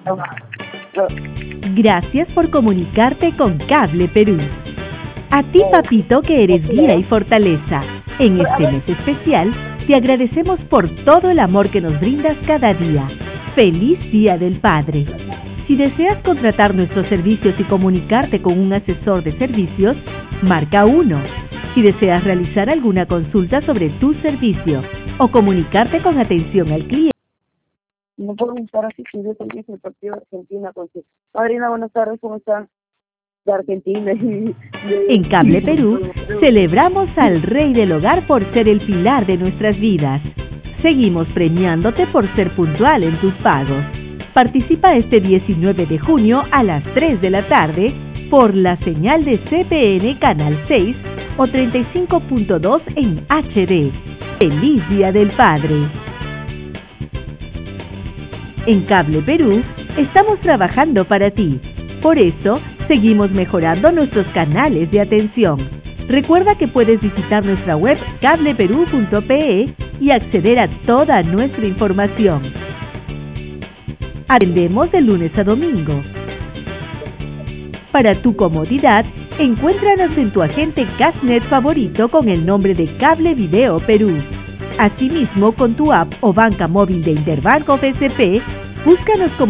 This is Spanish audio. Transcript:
Gracias por comunicarte con Cable Perú. A ti, papito, que eres guía y fortaleza. En este mes especial, te agradecemos por todo el amor que nos brindas cada día. ¡Feliz Día del Padre! Si deseas contratar nuestros servicios y comunicarte con un asesor de servicios, marca 1. Si deseas realizar alguna consulta sobre tu servicio o comunicarte con atención al cliente. No puedo estar así si yo también soy el partido de Argentina. Madrina, buenas tardes, ¿cómo están? De Argentina. En Cable Perú, celebramos al Rey del Hogar por ser el pilar de nuestras vidas. Seguimos premiándote por ser puntual en tus pagos. Participa este 19 de junio a las 3 de la tarde por la señal de CPN Canal 6 o 35.2 en HD. ¡Feliz Día del Padre! En Cable Perú, estamos trabajando para ti. Por eso, seguimos mejorando nuestros canales de atención. Recuerda que puedes visitar nuestra web cableperú.pe y acceder a toda nuestra información. Atendemos de lunes a domingo. Para tu comodidad, encuéntranos en tu agente Cashnet favorito con el nombre de Cable Video Perú. Asimismo, con tu app o banca móvil de Interbanco BCP, búscanos como